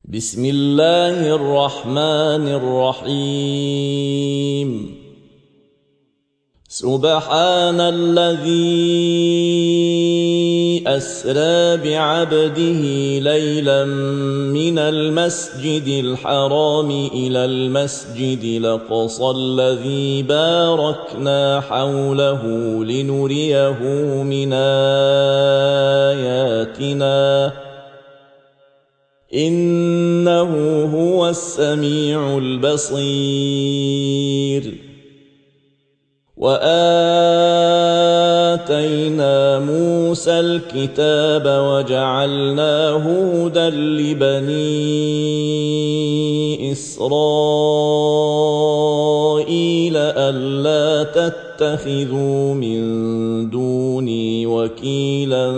بسم الله الرحمن الرحيم. سبحان الذي أسرى بعبده ليلا من المسجد الحرام إلى المسجد الأقصى الذي باركنا حوله لنريه من آياتنا إنه هو السميع البصير. وآتينا موسى الكتاب وجعلناه هدى لبني إسرائيل ألا تتخذوا من دوني وكيلا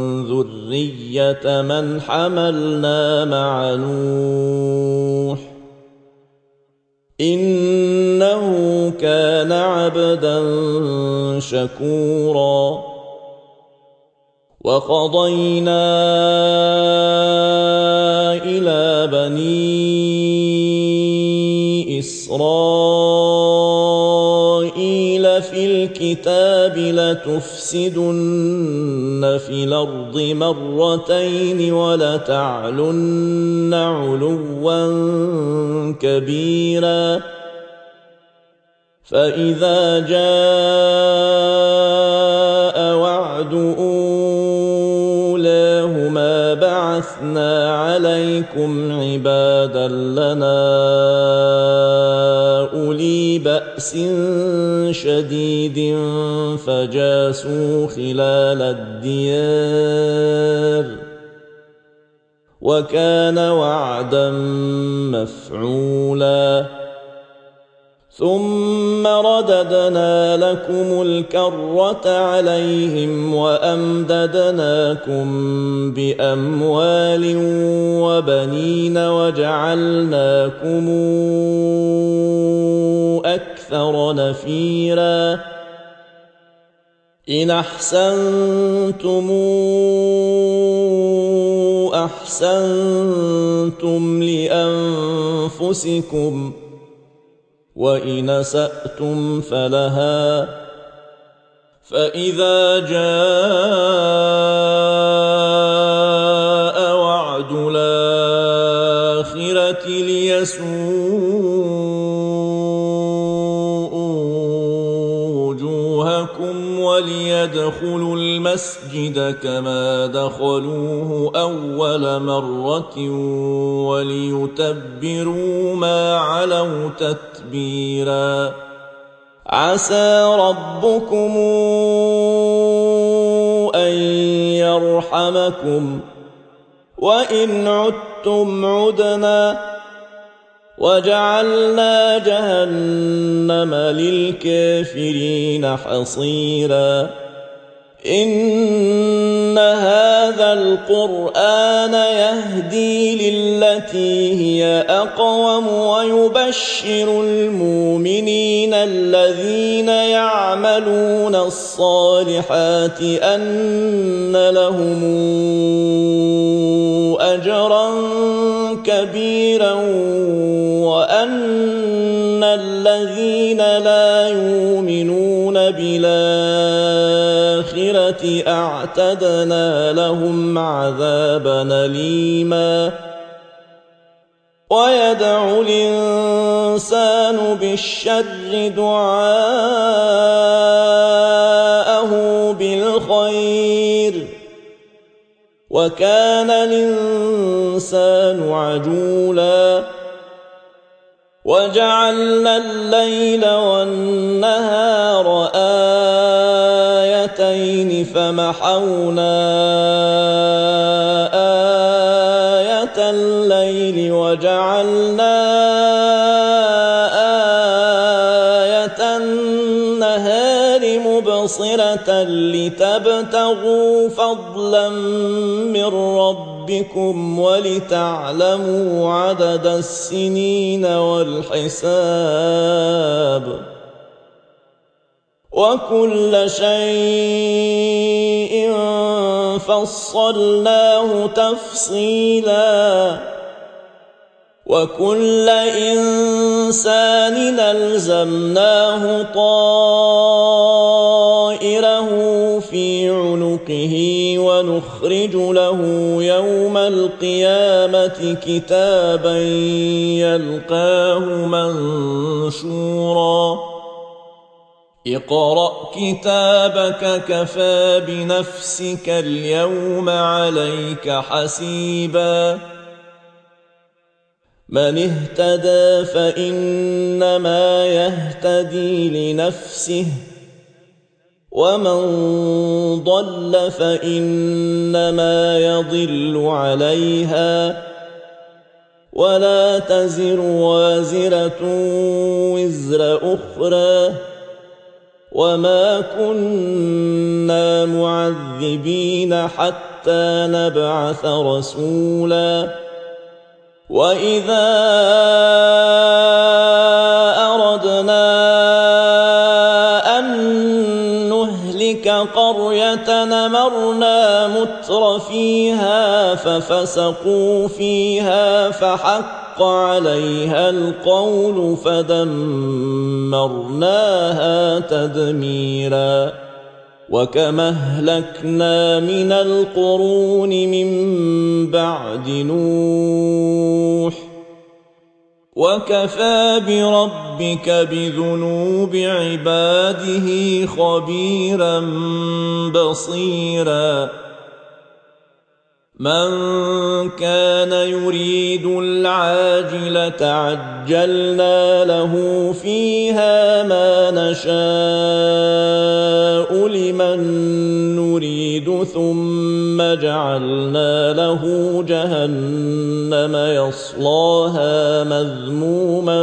ذرية من حملنا مع نوح إنه كان عبدا شكورا. وقضينا إلى بني إسرائيل في الكتاب لتفسدن في الأرض مرتين ولتعلن علوا كبيرا. فإذا جاء وعد أولاهما بعثنا عليكم عبادا لنا أولي بأس شديد فجاسوا خلال الديار وكان وعدا مفعولا. ثم رددنا لكم الكرة عليهم وأمددناكم بأموال وبنين وجعلناكم أكثر نفيرا. إن أحسنتم أحسنتم لأنفسكم وإن أسأتم فلها. فإذا جاء وعد الآخرة ليسوءوا وجوهكم وليدخلوا المسجد كما دخلوه أول مرة وليتبروا ما علوا تتبيرا. عسى ربكم أن يرحمكم وإن عدتم عدنا وجعلنا جهنم للكافرين حصيرا. إن هذا القرآن يهدي للتي هي أقوم ويبشر المؤمنين الذين يعملون الصالحات أن لهم أجرا كبيرا وأن الذين لا يؤمنون بالآخرة أعتدنا لهم عذابا أليما. ويدعو الإنسان بالشر دعاءه بالخير وكان الإنسان عجولا. وجعلنا الليل والنهار آيتين فمحونا آية الليل وجعلنا آية النهار مبصرة لتبتغوا فضلا من ربكم ولتعلموا عدد السنين والحساب وكل شيء فصلناه تفصيلا وكل إنسان ألزمناه طائره في عنقه ونخرج له يوم القيامة كتابا يلقاه منشورا اقرأ كتابك كفى بنفسك اليوم عليك حسيبا من اهتدى فإنما يهتدي لنفسه ومن ضل فإنما يضل عليها ولا تزر وازرة وزر أخرى وما كنا معذبين حتى نبعث رسولا وإذا أردنا أن نهلك قرية أمرنا متر فيها ففسقوا فيها فحق عليها القول فدمرناها تدميرا وكما أهلكنا من القرون من بعد نوح وكفى بربك بذنوب عباده خبيرا بصيرا من كان يريد العاجلة عجلنا له فيها ما نشاء لمن نريد ثم جعلنا له جهنم يصلاها مذموما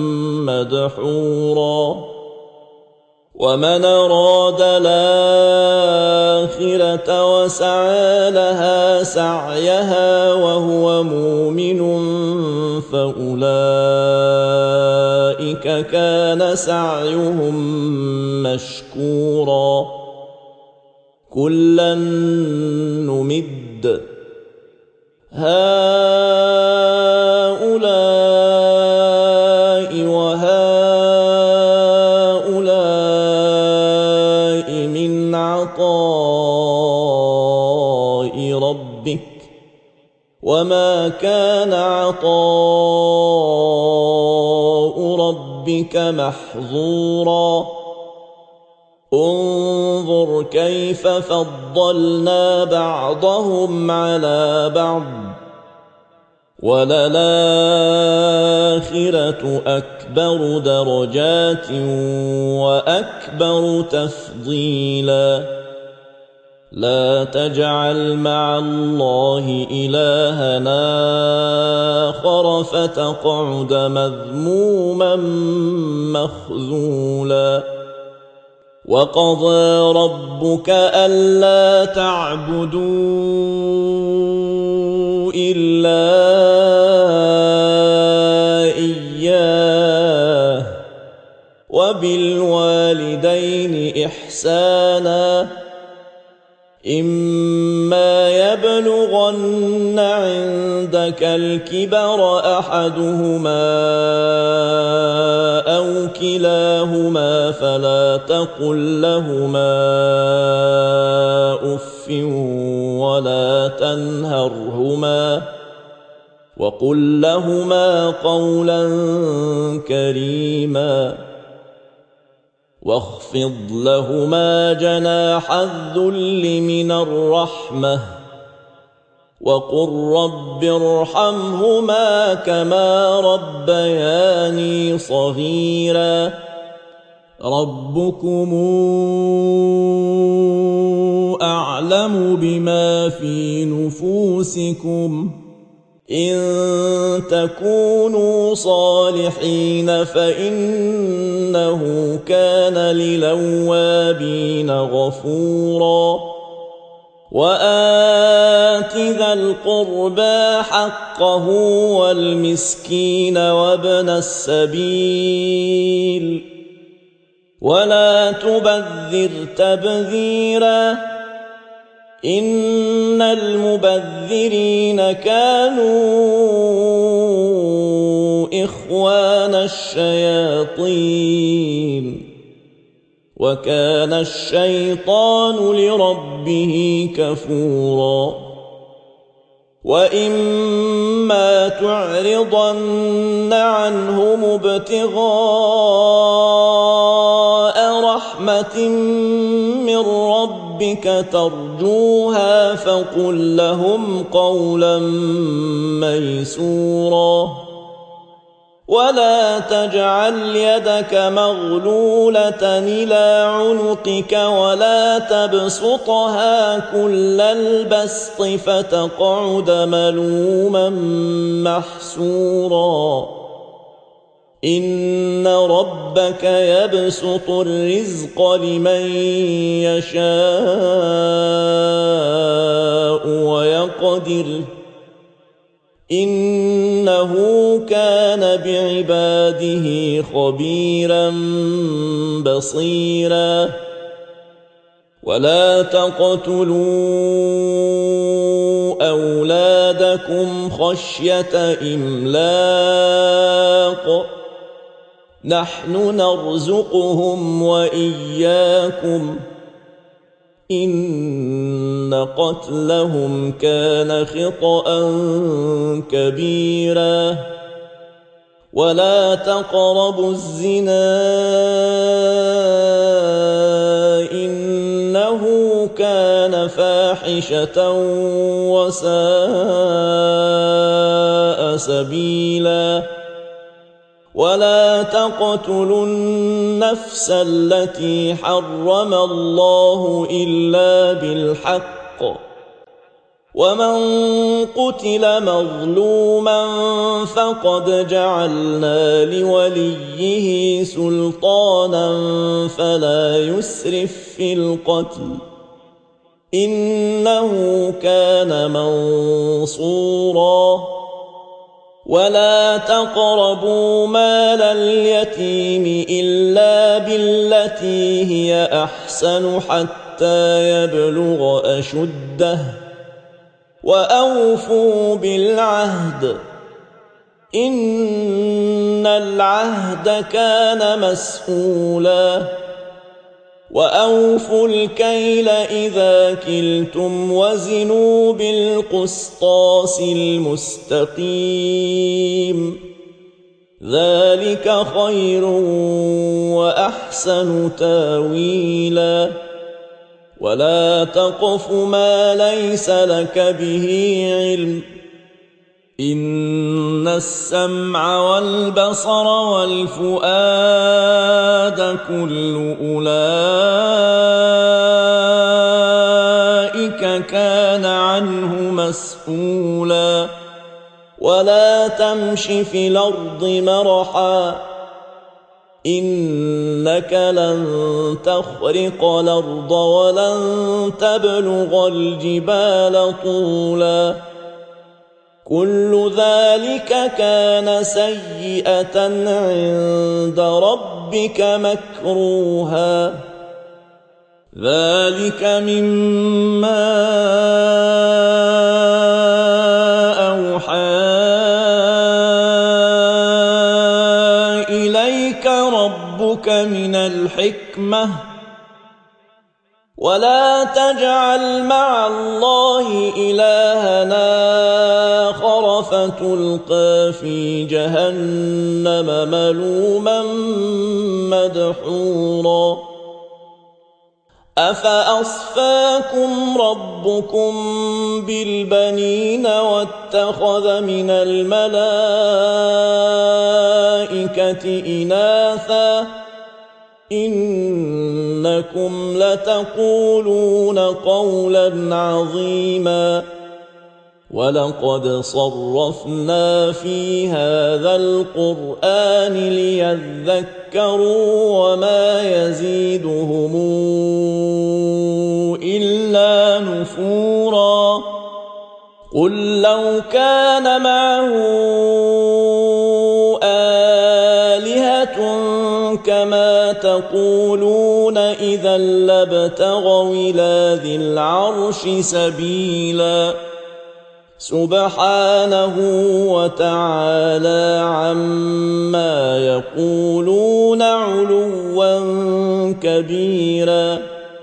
مدحورا ومن أراد الآخرة وسعى لها سعيها وهو مؤمن فأولئك كان سعيهم مشكورا كلا نمد هؤلاء وهؤلاء من عطاء ربك وما كان عطاء ربك محظورا انظر كيف فضلنا بعضهم على بعض وللآخرة أكبر درجات وأكبر تفضيلا لا تجعل مع الله إلهنا آخر فتقعد مذموما مخذولا وقضى ربك ألا تعبدوا إلا إياه وبالوالدين إحسانا إما يبلغن عندك الكبر أحدهما أو كلاهما فلا تقل لهما أف ولا تنهرهما وقل لهما قولا كريما واخفض لهما جناح الذل من الرحمة وقل رب ارحمهما كما ربياني صغيرا ربكم أعلم بما في نفوسكم إن تكونوا صالحين فإنه كان للأوابين غفورا وآت ذا القربى حقه والمسكين وابن السبيل ولا تبذر تبذيرا إن المبذرين كانوا إخوان الشياطين وكان الشيطان لربه كفورا وإما تعرضن عنهم ابتغاء رحمة من ربك ترجوها فقل لهم قولا ميسورا ولا تجعل يدك مغلولة إلى عنقك ولا تبسطها كل البسط فتقعد ملوما محسورا إن ربك يبسط الرزق لمن يشاء ويقدر إنه كان بعباده خبيرا بصيرا ولا تقتلوا أولادكم خشية إملاق نحن نرزقهم وإياكم إن قتلهم كان خطأ كبيرا ولا تقربوا الزنا إنه كان فاحشة وساء سبيلا ولا تقتلوا النفس التي حرم الله إلا بالحق ومن قتل مظلوما فقد جعلنا لوليه سلطانا فلا يسرف في القتل إنه كان منصورا ولا تقربوا مال اليتيم إلا بالتي هي أحسن حتى يبلغ أشده وأوفوا بالعهد إن العهد كان مسؤولا وأوفوا الكيل إذا كلتم وزنوا بالقسطاس المستقيم ذلك خير وأحسن تاويلا ولا تقف ما ليس لك به علم إن السمع والبصر والفؤاد كل أولئك كان عنه مسؤولا ولا تمش في الأرض مرحا إنك لن تخرق الأرض ولن تبلغ الجبال طولا كل ذلك كان سيئة عند ربك مكروها ذلك مما أوحى إليك ربك من الحكمة ولا تجعل مع الله إلهنا آخر فتلقى في جهنم ملوما مدحورا أفأصفاكم ربكم بالبنين واتخذ من الملائكة إناثا إنكم لتقولون قولا عظيما ولقد صرفنا في هذا القرآن ليذكروا وما يزيدهم إلا نفورا قل لو كان معه آلهة كما تقولون إذا لابتغوا إلى ذي العرش سبيلا سبحانه وتعالى عما يقولون علوا كبيرا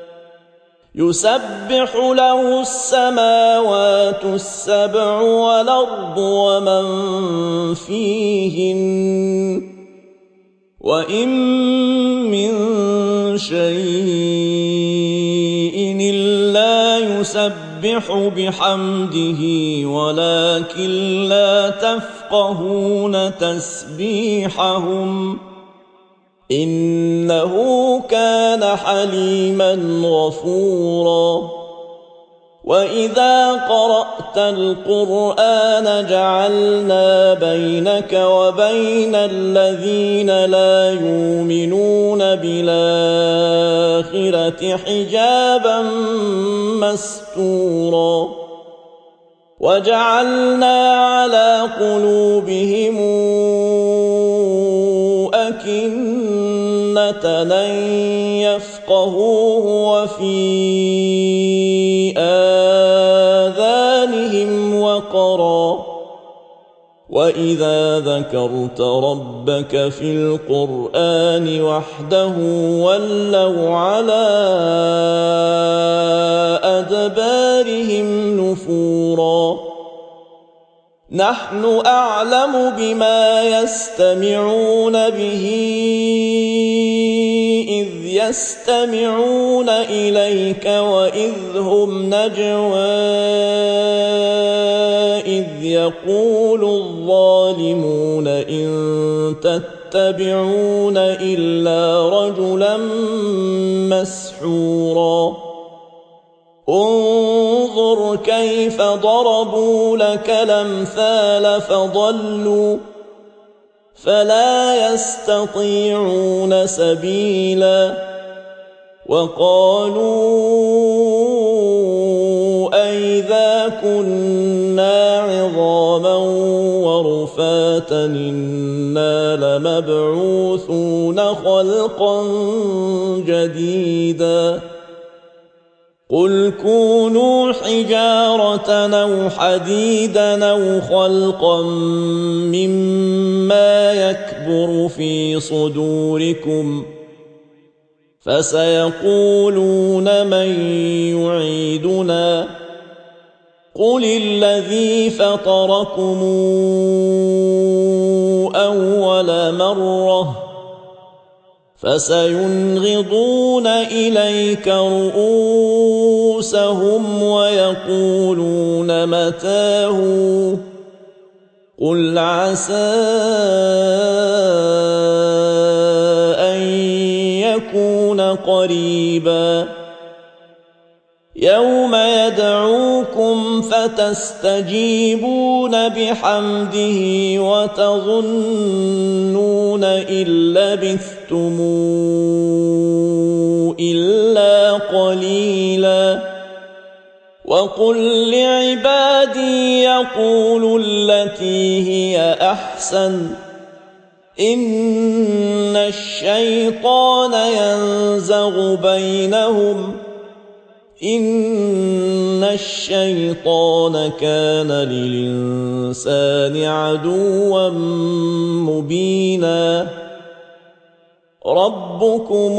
يسبح له السماوات السبع والأرض ومن فيهن وإن من شيء إلا يسبح بحمده ولكن لا تفقهون تسبيحهم إنه كان حليما غفورا وإذا قرأت القرآن جعلنا بينك وبين الذين لا يؤمنون بالآخرة حجابا مستورا وجعلنا على قلوبهم أكنة أن يفقهوه وفي آذانهم وقرا وإذا ذكرت ربك في القرآن وحده ولوا على أدبارهم نفورا نحن أعلم بما يستمعون به إذ يستمعون إليك وإذ هم نجوى إذ يقول الظالمون إن تتبعون إلا رجلا مسحورا انظر كيف ضربوا لك الأمثال فضلوا فلا يستطيعون سبيلا وقالوا أئذا كنا عظاما ورفاتا إنا لمبعوثون خلقا جديدا قل كونوا حجارة أو حديدا أو خلقا مما يكبر في صدوركم فسيقولون من يعيدنا قل الذي فطركم أول مرة فسينغضون إليك رؤوسهم ويقولون متاه قل عسى أن يكون قريبا يوم يدعوكم فتستجيبون بحمده وتظنون إن لبثتم إلا قليلا وقل لعبادي يقولوا التي هي أحسن إن الشيطان ينزغ بينهم إن الشيطان كان للإنسان عدوا مبينا ربكم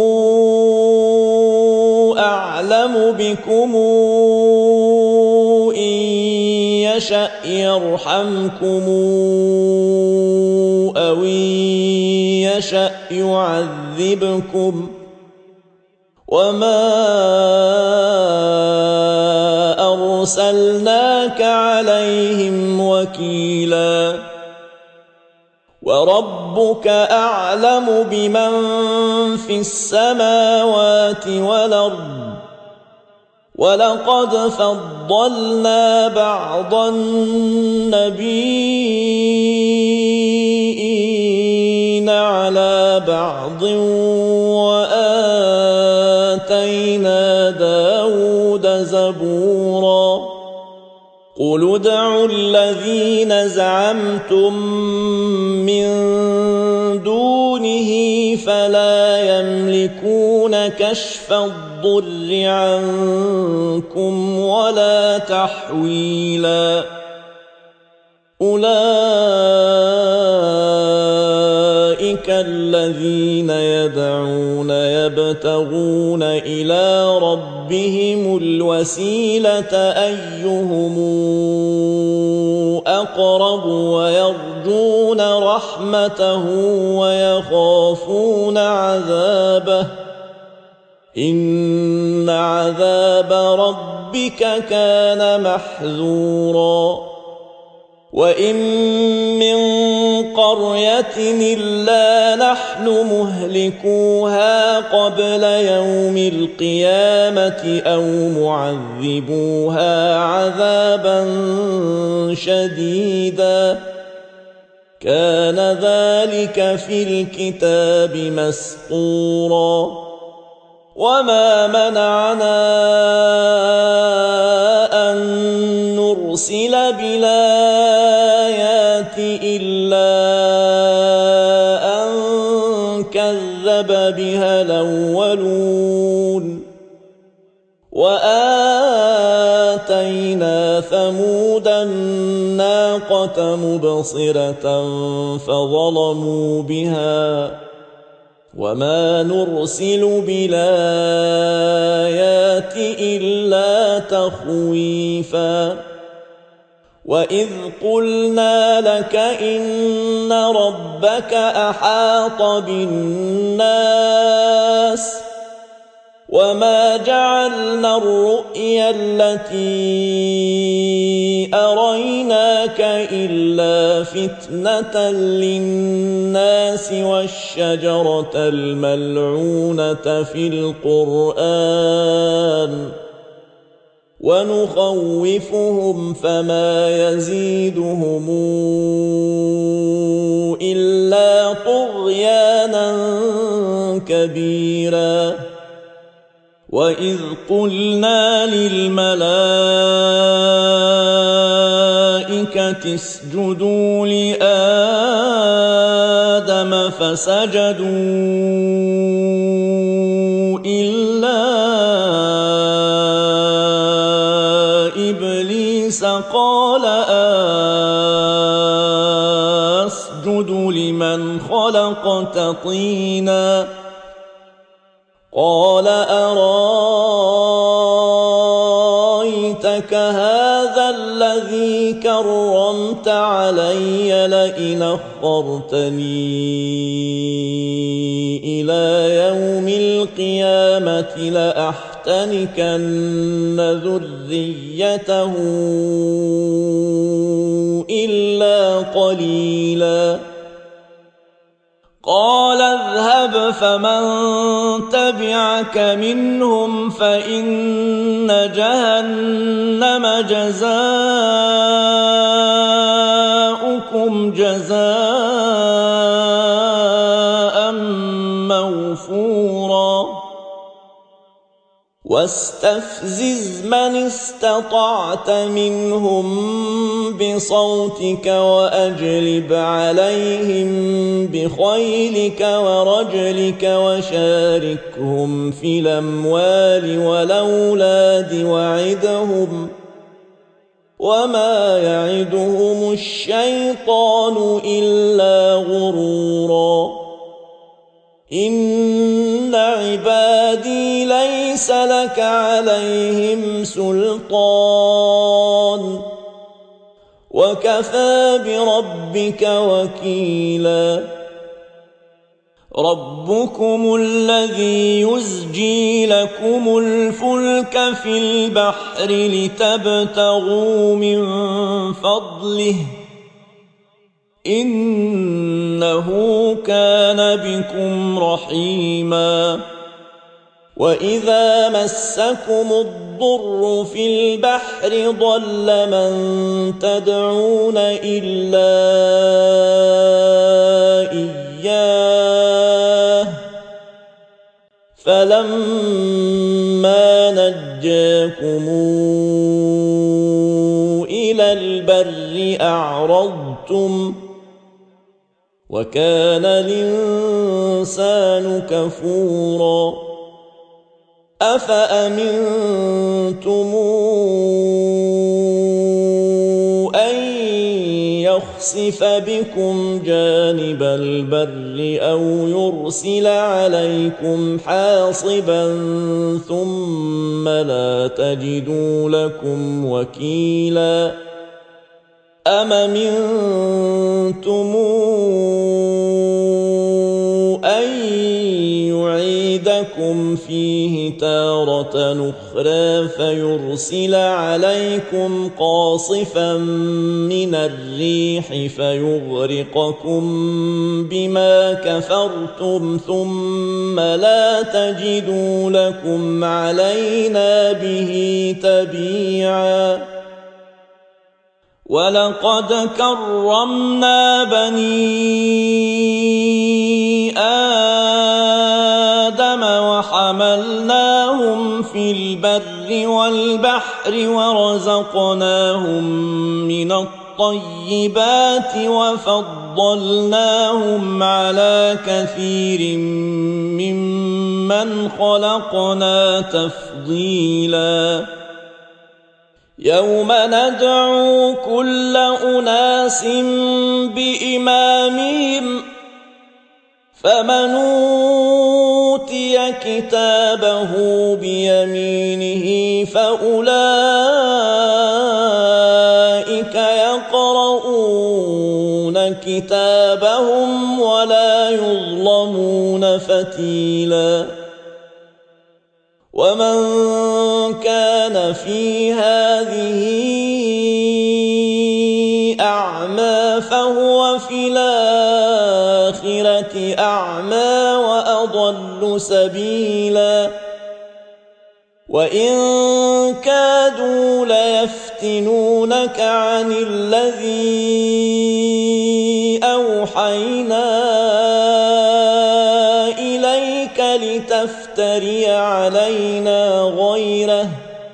أعلم بكم إن يشأ يرحمكم أو إن يشأ يعذبكم وما أرسلناك عليهم وكيلا وربك أعلم بمن في السماوات والأرض ولقد فضلنا بعض النبيين على بعض وآتينا داود زبورا قل ادعوا الذين زعمتم من دونه فلا يملكون كشف الضر عنكم ولا تحويلا أولئك الذين يدعون يبتغون إلى ربهم الوسيلة أيهم أقرب ويرجون رحمته ويخافون عذابه إن عذاب ربك كان محذورا وإن من قرية إلا نحن مهلكوها قبل يوم القيامة أو معذبوها عذابا شديدا كان ذلك في الكتاب مسطورا وما منعنا أن نرسل بالآيات إلا أن كذب بها الأولون وآتينا ثمود الناقة مبصرة فظلموا بها وما نرسل بالآيات إلا تخويفا وإذ قلنا لك إن ربك أحاط بالناس وما جعلنا الرؤيا التي أريناك إلا فتنة للناس والشجرة الملعونة في القرآن ونخوفهم فما يزيدهم إلا طغيانا كبيرا وإذ قلنا للملائكة اسجدوا لآدم فسجدوا إلا إبليس قال أسجد لمن خلقت طينا قال أرايتك هذا الذي كرمت علي لئن أخرتني إلى يوم القيامة لأحتنكن ذريته إلا قليلا قال اذهب فمن تبعك منهم فإن جهنم جزاؤكم جزاء موفورا واستفزز من استطعت منهم بصوتك وأجلب عليهم بخيلك ورجلك وشاركهم في الأموال والأولاد وعدهم وما يعدهم الشيطان إلا غرورا إن عبادي ليس لك عليهم سلطان وكفى بربك وكيلا ربكم الذي يزجي لكم الفلك في البحر لتبتغوا من فضله إنه كان بكم رحيما وإذا مسكم الضر في البحر ضل من تدعون إلا إياه فلما نجاكم إلى البر أعرضتم وكان الإنسان كفورا أفأمنتم أن يخسف بكم جانب البر أو يرسل عليكم حاصبا ثم لا تجدوا لكم وكيلا أم أمنتم أن يعيدكم فيه تارة أخرى فيرسل عليكم قاصفا من الريح فيغرقكم بما كفرتم ثم لا تجدوا لكم علينا به تبيعا ولقد كرمنا بني آدم وحملناهم في البر والبحر ورزقناهم من الطيبات وفضلناهم على كثير ممن خلقنا تفضيلا يوم ندعو كل أناس بإمامهم فمن أوتي كتابه بيمينه فأولئك يقرؤون كتابهم ولا يظلمون فتيلا ومن كان في هذه أعمى فهو في الآخرة أعمى وأضل سبيلا وإن كادوا ليفتنونك عن الذي أوحينا إليك لتفتري علينا غيره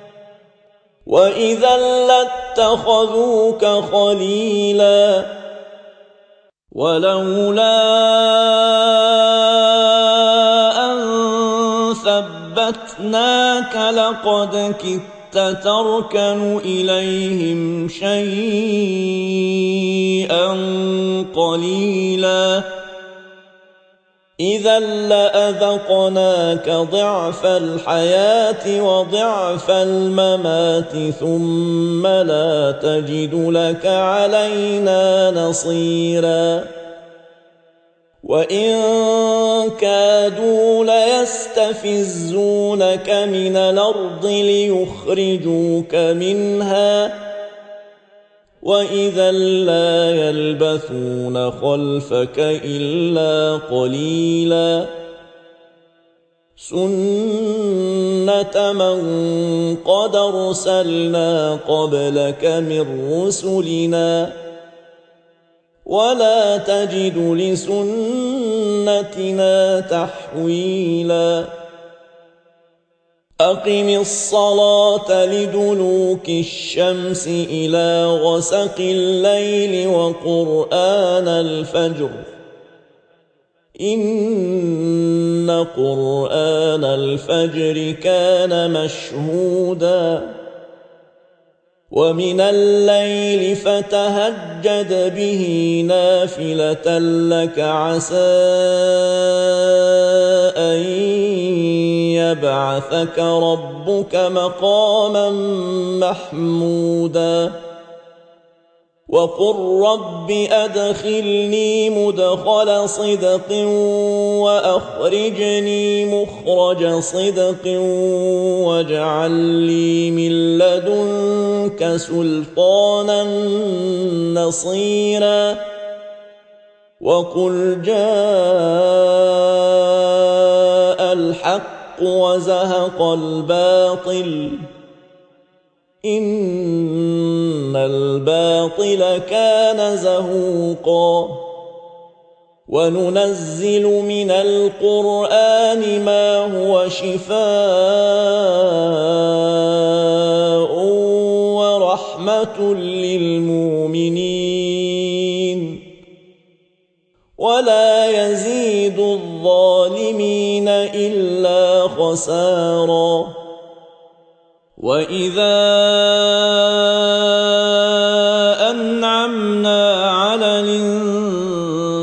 وإذا لاتخذوك خليلا ولولا أن ثبتناك لقد كدت تركن إليهم شيئا قليلا إذا لأذقناك ضعف الحياة وضعف الممات ثم لا تجد لك علينا نصيرا وإن كادوا ليستفزونك من الأرض ليخرجوك منها وإذا لا يلبثون خلفك إلا قليلا سنة من قد أرسلنا قبلك من رسلنا ولا تجد لسنتنا تحويلا أقم الصلاة لدلوك الشمس إلى غسق الليل وقرآن الفجر إن قرآن الفجر كان مشهودا ومن الليل فتهجد به نافلة لك عسى أن يبعثك ربك مقاما محمودا وقل رب أدخلني مدخل صدق وأخرجني مخرج صدق واجعل لي من لدنك سلطانا نصيرا وقل جاء الحق وزهق الباطل إن الباطل كان زهوقا وننزل من القرآن ما هو شفاء ورحمة للمؤمنين ولا يزيد الظالمين إلا خسارا وإذا أنعمنا على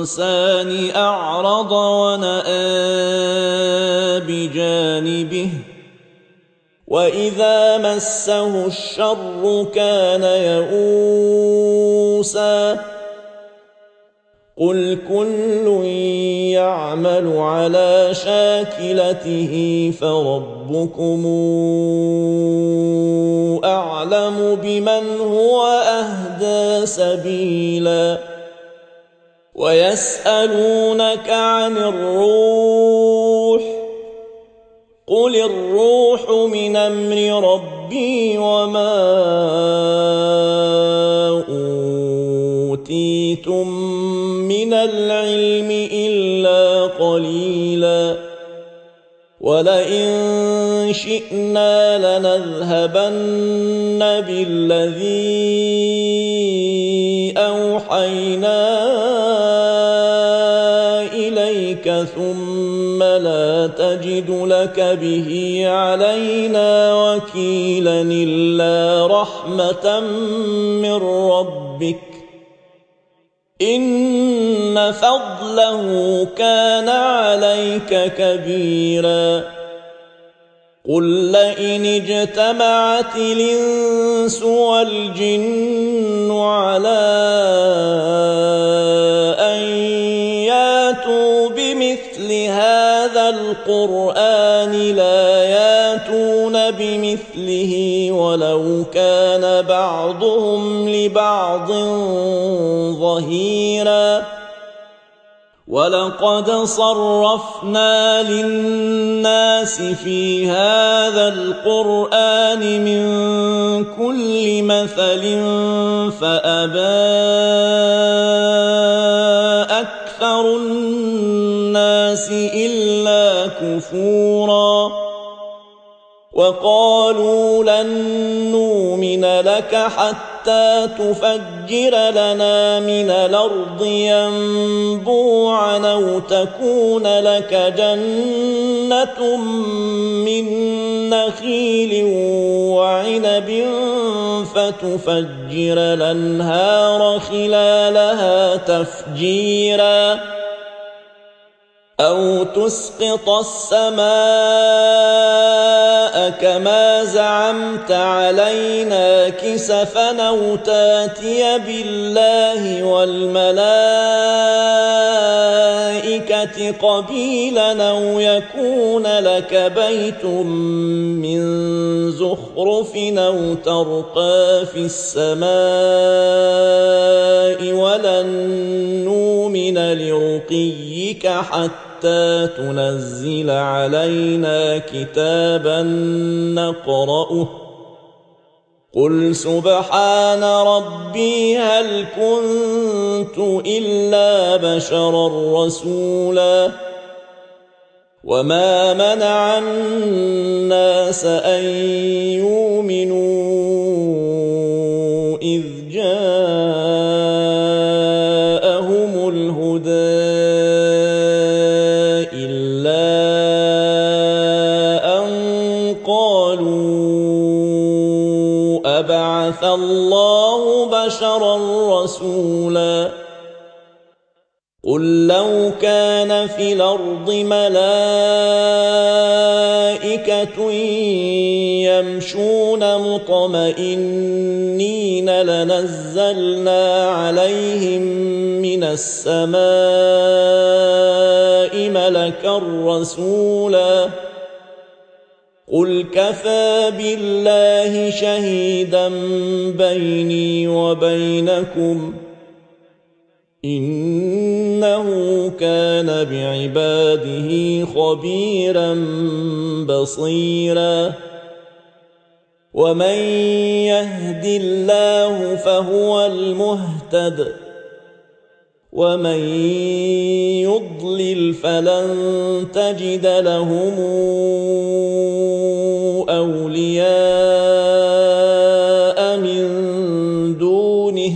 الإنسان أعرض ونأى بجانبه وإذا مسه الشر كان يئوسا قل كل يعمل على شاكلته فربكم أعلم بمن هو أهدى سبيلا ويسألونك عن الروح قل الروح من أمر ربي وما أوتيتم من العلم إلا قليلا ولئن شئنا لنذهبن بالذي أوحينا إليك ثم لا تجد لك به علينا وكيلا إلا رحمة من ربك إن فضله كان عليك كبيرا قل لئن اجتمعت الإنس والجن على أن ياتوا بمثل هذا القرآن لا ياتون بمثله ولو كان بعضهم لبعض ظهيرا ولقد صرفنا للناس في هذا القرآن من كل مثل فأبى أكثر الناس إلا كفورا وقالوا لن نؤمن لك حتى تفجر لنا من الأرض ينبوعا أو تكون لك جنة من نخيل وعنب فتفجر الأنهار خلالها تفجيرا أو تسقط السماء كما زعمت علينا كسفا أو تاتي بالله والملائكة قبيلا أو يكون لك بيت من زخرف أو ترقى في السماء ولن نؤمن لرقيك حتى تنزل علينا كتابا نقرأه قل سبحان ربي هل كنت إلا بشرا رسولا وما منع الناس أن يؤمنوا إذ جاءهم الهدى أبعث الله بشرا رسولا قل لو كان في الأرض ملائكة يمشون مطمئنين لنزلنا عليهم من السماء ملكا رسولا قل كفى بالله شهيدا بيني وبينكم إنه كان بعباده خبيرا بصيرا ومن يهد الله فهو المهتد ومن يضلل فلن تجد لهم أولياء من دونه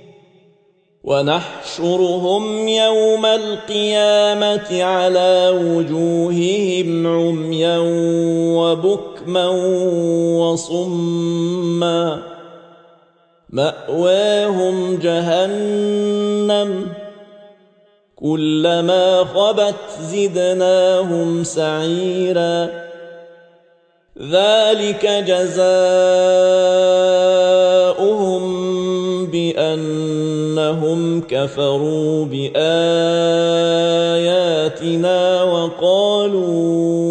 ونحشرهم يوم القيامة على وجوههم عميا وبكما وصما مأواهم جهنم كلما خبت زدناهم سعيرا ذلك جزاؤهم بأنهم كفروا بآياتنا وقالوا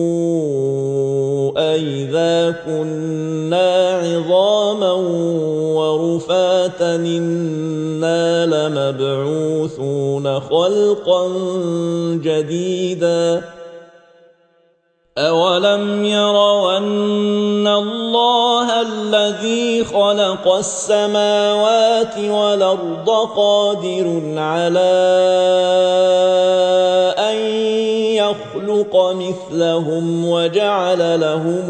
أئذا كنا عظاما ورفاتا إنا لمبعوثون خلقا جديدا أولم يروا أن الله الذي خلق السماوات والأرض قادر على أن يخلق مثلهم وجعل لهم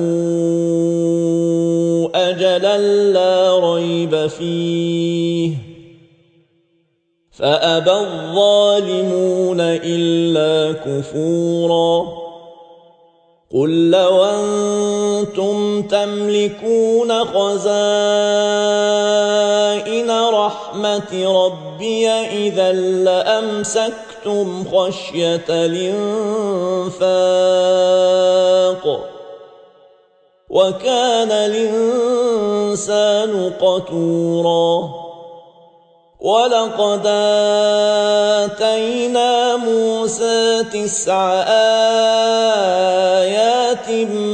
أجلا لا ريب فيه فأبى الظالمون إلا كفورا قل لو أنتم تملكون خزائن رحمة ربي إذا لأمسكتم خشية الإنفاق وكان الإنسان قتورا ولقد آتينا موسى 9 آيات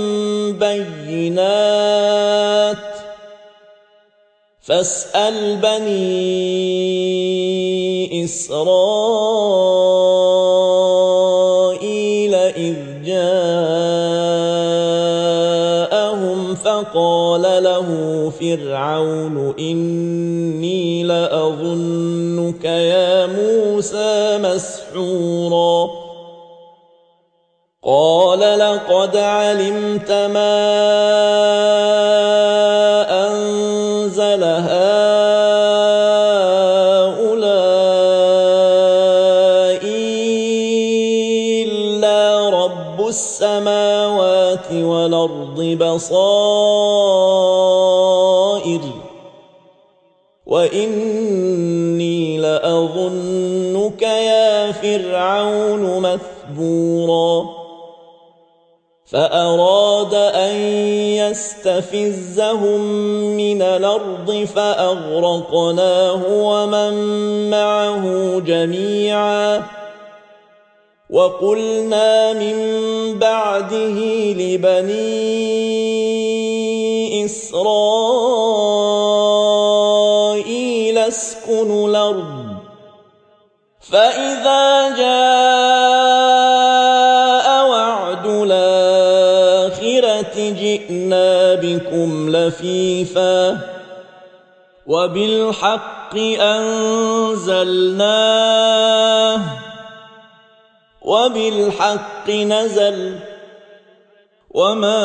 بينات فاسأل بني إسرائيل إذ جاءهم فقال له فرعون إني لأظنك يا موسى مسحورا قال لقد علمت ما أنزل هؤلاء إلا رب السماوات والأرض بصائر وإني لأظنك يا فرعون مثبورا فأراد أن يستفزهم من الأرض فأغرقناه ومن معه جميعا وقلنا من بعده لبني إسرائيل اسكنوا الأرض فإذا جاء وعد الآخرة جئنا بكم لفيفا وبالحق أنزلناه وبالحق نزل وما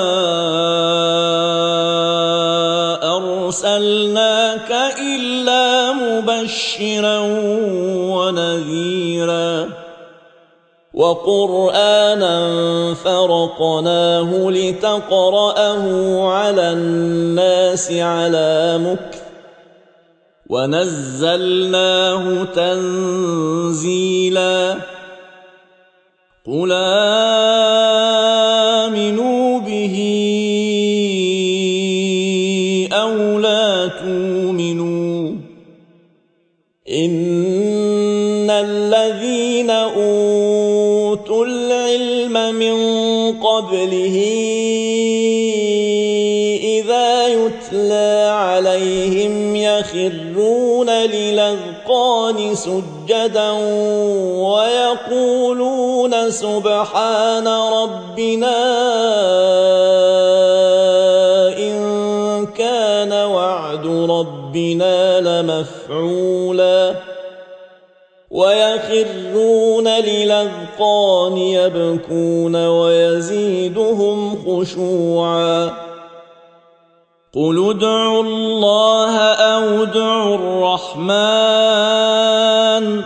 أرسلناك إلا مبشرا ونذيرا وقرآنا فرقناه لتقرأه على الناس على مكث ونزلناه تنزيلا قل آمنوا به أو لا تؤمنوا إن الذين أوتوا العلم من قبله إذا يتلى عليهم يخرون للأذقان سجدا ويقولون سبحان ربنا إن كان وعد ربنا لمفعولا ويخرون للأذقان يبكون ويزيدهم خشوعا قل ادعوا الله أو ادعوا الرحمن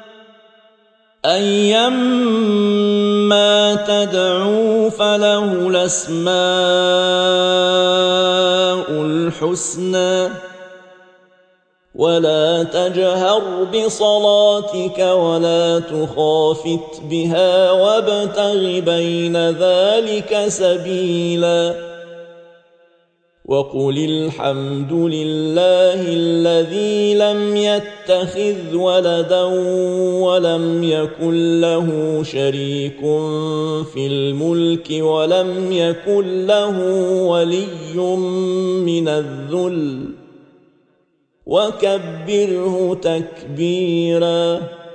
أيما تدعوا فله الأسماء الحسنى ولا تجهر بصلاتك ولا تخافت بها وابتغ بين ذلك سبيلا وقل الحمد لله الذي لم يتخذ ولدا ولم يكن له شريك في الملك ولم يكن له ولي من الذل وكبره تكبيرا.